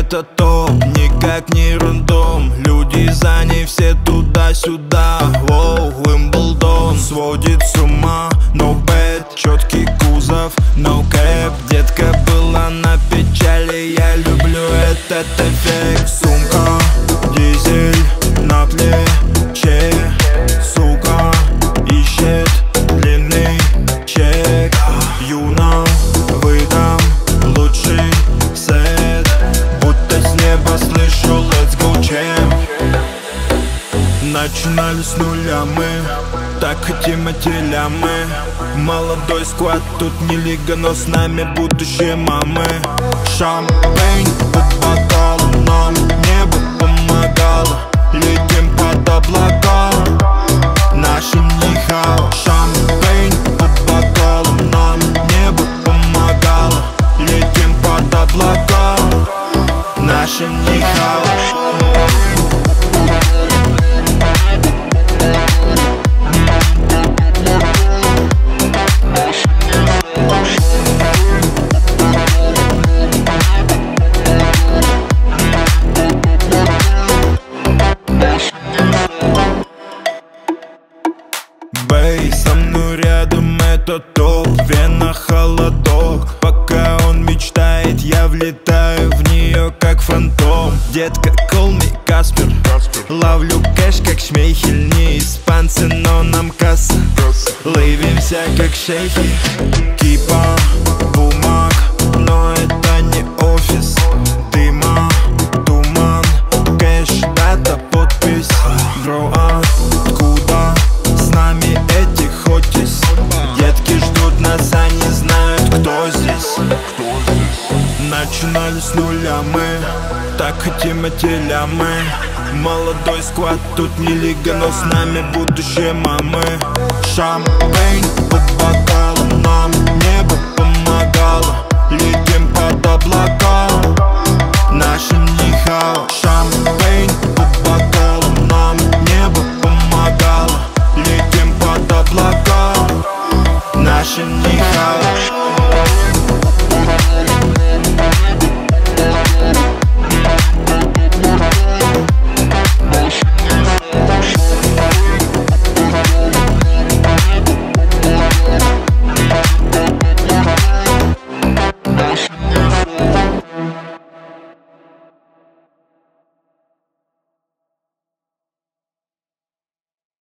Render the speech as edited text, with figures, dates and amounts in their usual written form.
это топ, никак не рандом. Люди за ней все туда-сюда. Воу, Уимблдон сводит с ума. No bad, четкий кузов, no cap. Детка была на печали, я люблю этот эффект. Сумка, дизель на плече. Сука ищет длинный чек. Юна, выдам лучший сет. Будто с неба слышу let's go champ. Начинали с нуля мы, так хотим эти лямы. Молодой сквад, тут не лига, но с нами будущее мамы. Шампейн по бокалу, нам небо помогало. Летим под облака, нашим нихао. Шампейн по бокалу, нам небо помогало. Летим под облака, нашим нихао. Бэй, со мной рядом это топ. Вена холодок. Пока он мечтает, я влетаю в нее как фантом. Детка, call me Каспер. Ловлю кэш как Шмейхель. Не испанцы, но нам касса. Ловимся как шейхи. Кипа бумаг, но это не офис. Дыма, туман, кэш, дата, подпись. Бро, откуда с нами эти хотис? Детки ждут нас, они знают, кто здесь. Начинали с нуля мы, так хотим эти лямы. Молодой сквад, тут не лига, но с нами будущее мамы. Шампейн по бокалам, нам небо помогало. Летим под облака, нашим нихао. Шампейн